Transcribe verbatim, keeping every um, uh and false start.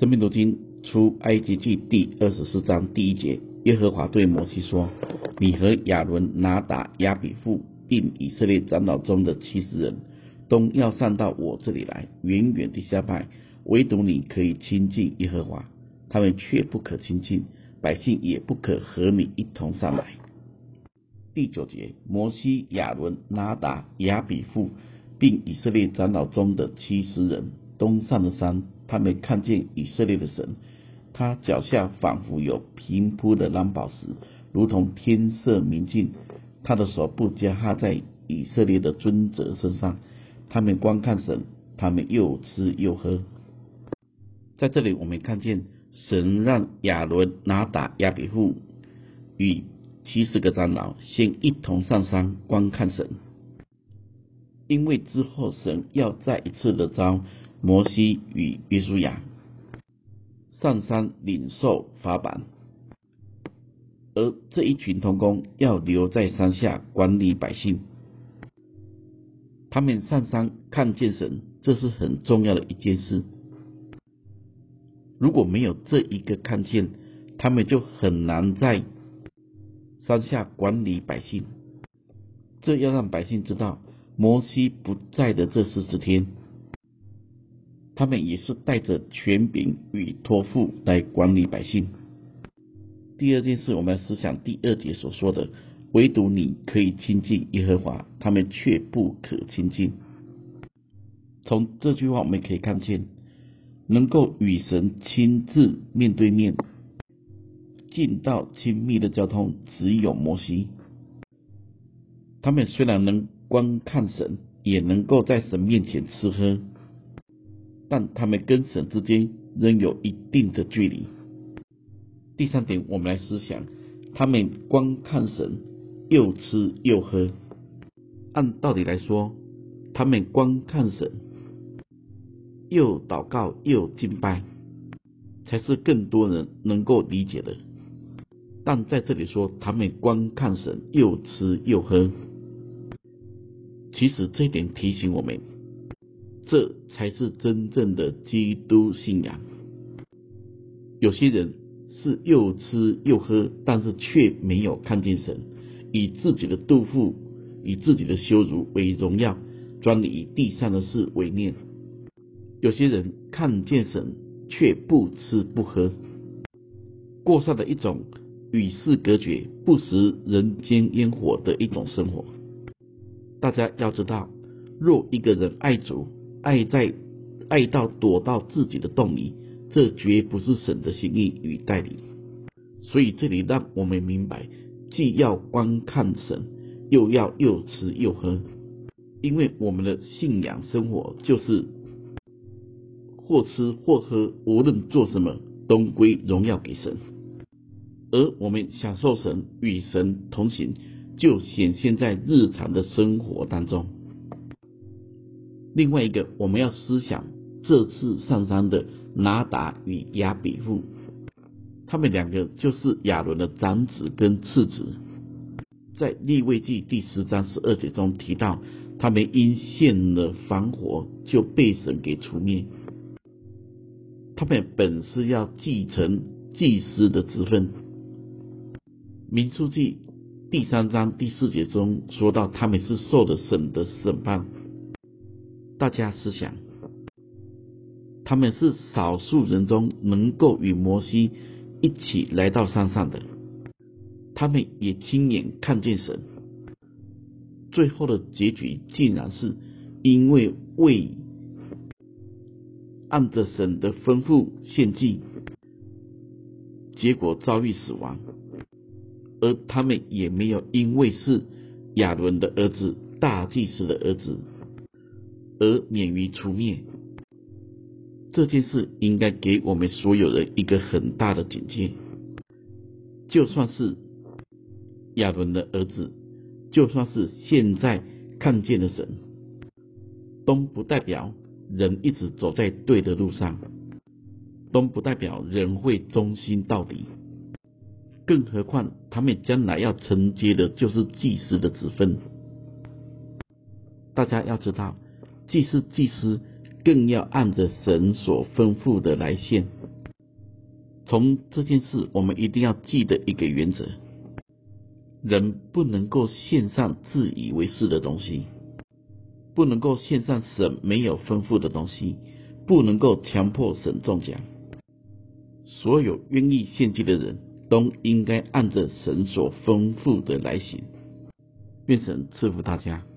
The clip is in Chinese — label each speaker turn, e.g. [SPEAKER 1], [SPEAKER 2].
[SPEAKER 1] 生命读经出埃及记第二十四章第一节，耶和华对摩西说：你和亚伦、拿达、亚比户并以色列长老中的七十人，都要上到我这里来，远远地下拜，唯独你可以亲近耶和华，他们却不可亲近，百姓也不可和你一同上来。第九节，摩西、亚伦、拿达、亚比户并以色列长老中的七十人都上了山，他们看见以色列的神，他脚下仿佛有平铺的蓝宝石，如同天色明净，他的手不加哈在以色列的尊者身上，他们观看神，他们又吃又喝。在这里我们看见神让亚伦、拿达、亚比户与七十个长老先一同上山观看神，因为之后神要再一次的召摩西与约书亚上山领受法版，而这一群同工要留在山下管理百姓。他们上山看见神，这是很重要的一件事。如果没有这一个看见，他们就很难在山下管理百姓。这要让百姓知道，摩西不在的这四十天，他们也是带着权柄与托付来管理百姓。第二件事，我们来思想第二节所说的，唯独你可以亲近耶和华，他们却不可亲近。从这句话我们可以看见，能够与神亲自面对面进到亲密的交通，只有摩西。他们虽然能观看神，也能够在神面前吃喝，但他们跟神之间仍有一定的距离。第三点，我们来思想，他们观看神，又吃又喝。按道理来说，他们观看神，又祷告又敬拜，才是更多人能够理解的。但在这里说，他们观看神，又吃又喝。其实这一点提醒我们，这才是真正的基督信仰。有些人是又吃又喝，但是却没有看见神，以自己的肚腹、以自己的羞辱为荣耀，专以地上的事为念。有些人看见神，却不吃不喝，过上了一种与世隔绝、不食人间烟火的一种生活。大家要知道，若一个人爱主，爱在爱到躲到自己的洞里，这绝不是神的心意与带领。所以这里让我们明白，既要观看神，又要又吃又喝，因为我们的信仰生活就是或吃或喝，无论做什么，都归荣耀给神。而我们享受神，与神同行，就显现在日常的生活当中。另外一个，我们要思想这次上山的拿达与亚比户，他们两个就是亚伦的长子跟次子。在利未记第十章十二节中提到，他们因献了防火，就被神给除灭。他们本是要继承祭司的职分。民数记第三章第四节中说到，他们是受了神的审判。大家思想，他们是少数人中能够与摩西一起来到山上的，他们也亲眼看见神。最后的结局竟然是因为未按着神的吩咐献祭，结果遭遇死亡，而他们也没有因为是亚伦的儿子、大祭司的儿子而免于除灭。这件事应该给我们所有人一个很大的警戒。就算是亚伦的儿子，就算是现在看见了神，都不代表人一直走在对的路上，都不代表人会忠心到底。更何况他们将来要承接的就是祭司的职分。大家要知道，既是祭司，更要按着神所吩咐的来献。 从这件事，我们一定要记得一个原则：人不能够献上自以为是的东西，不能够献上神没有吩咐的东西，不能够强迫神中奖。所有愿意献祭的人都应该按着神所吩咐的来行。愿神赐福大家。